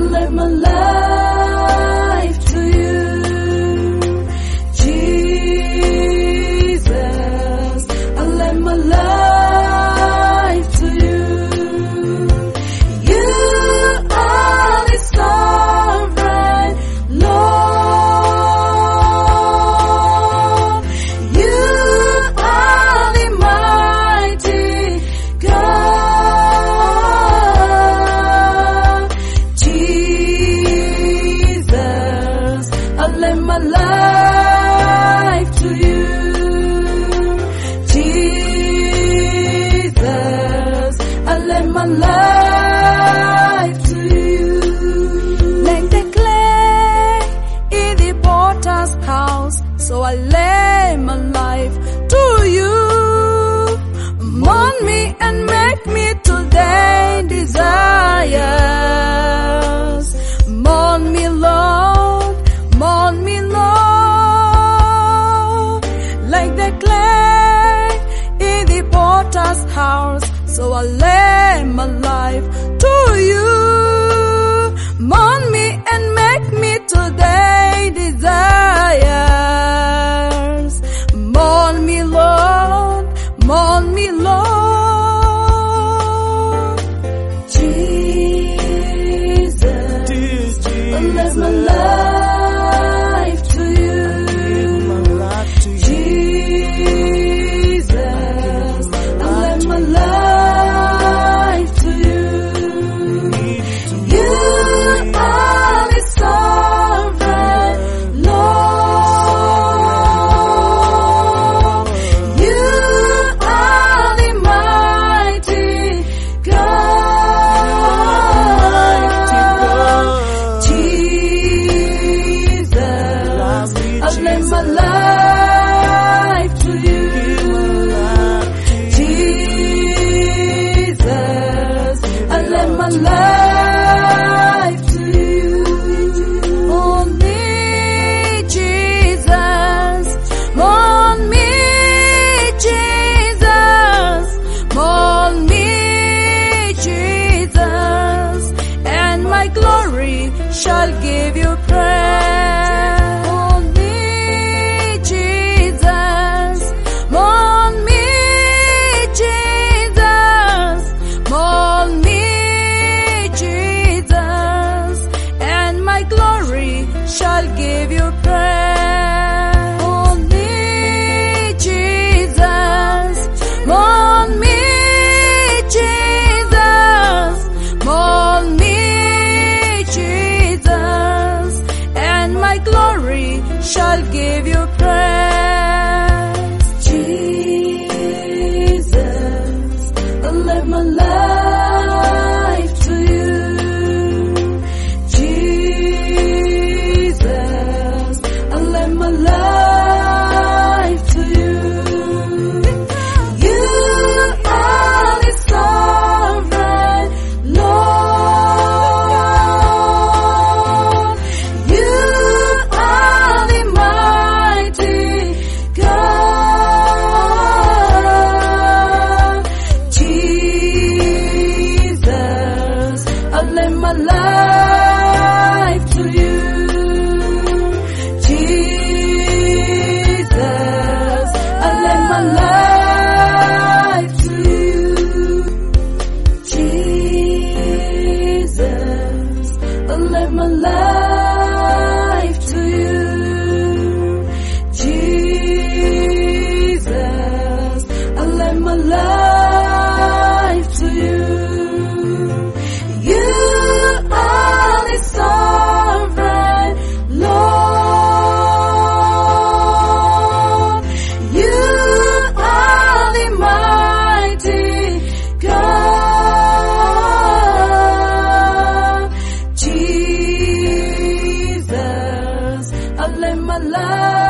live my life to you. Jesus, I live my life to you. You are the sovereign Lord. You are the mighty God. Jesus, I live my life to you. Jesus, I live my life to you. Like the clay in the potter's house, so I lay my life to you. Mold me and make me to thy desires. Mold me, Lord, mold me, Lord. Like the clay in the potter's house, so I lay my life to you. Mold me and make me to thy desires. Mold me, Lord, mold me, Lord. Jesus, I live my life to you. Jesus, I live my life to you. You are the sovereign Lord. You are the mighty God. Jesus, I live my life to you. Jesus, I live my life to you. Mold me, Jesus. Mold me, Jesus. Mold me, Jesus. And my glory shall give you praise. Mold me, Jesus. Mold me, Jesus. Mold me, Jesus. And my glory shall give you praise. Mold me, Jesus. Mold me, Jesus. Mold me, Jesus. And my glory shall give you praise. Jesus, I live my life to you. Jesus, I live my life to you. You are the sovereign Lord. You are the mighty God. Jesus, I live my life to you. Jesus, I live my life to you. Jesus, I live my life to you. Jesus, I live my life to you. You are the sovereign Lord. You are the mighty God. Jesus, I live my life.